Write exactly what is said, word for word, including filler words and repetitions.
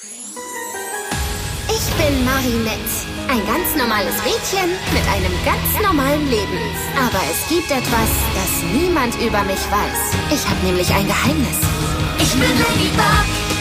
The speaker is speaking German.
Ich bin Marinette. Ein ganz normales Mädchen mit einem ganz normalen Leben. Aber es gibt etwas, das niemand über mich weiß. Ich habe nämlich ein Geheimnis. Ich bin Ladybug.